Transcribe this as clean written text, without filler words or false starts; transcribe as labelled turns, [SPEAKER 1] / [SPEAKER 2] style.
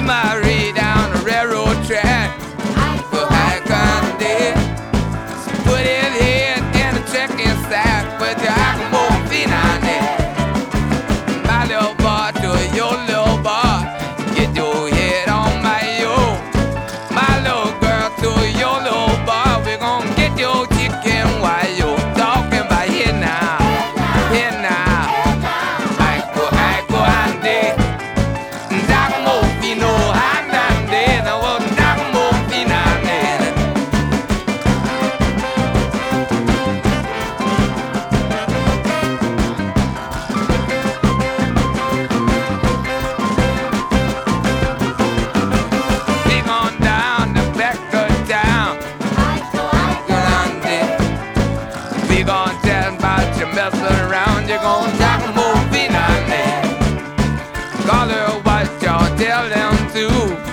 [SPEAKER 1] Marie down the railroad track. For high Gandhi, put his head in a chicken sack with the morphine on it. My little boy to your little boy, get your head on my yo. My little girl to your little boy, we gon' get your chicken while you talking about here now, here now. I go Andy, Doc Morphino, Andy, no Doc Morphine on it. We gone down the back of town, Andy. We gon' tell about you messing around, you gon' Doc Morphine on it. Call her what y'all tell them to.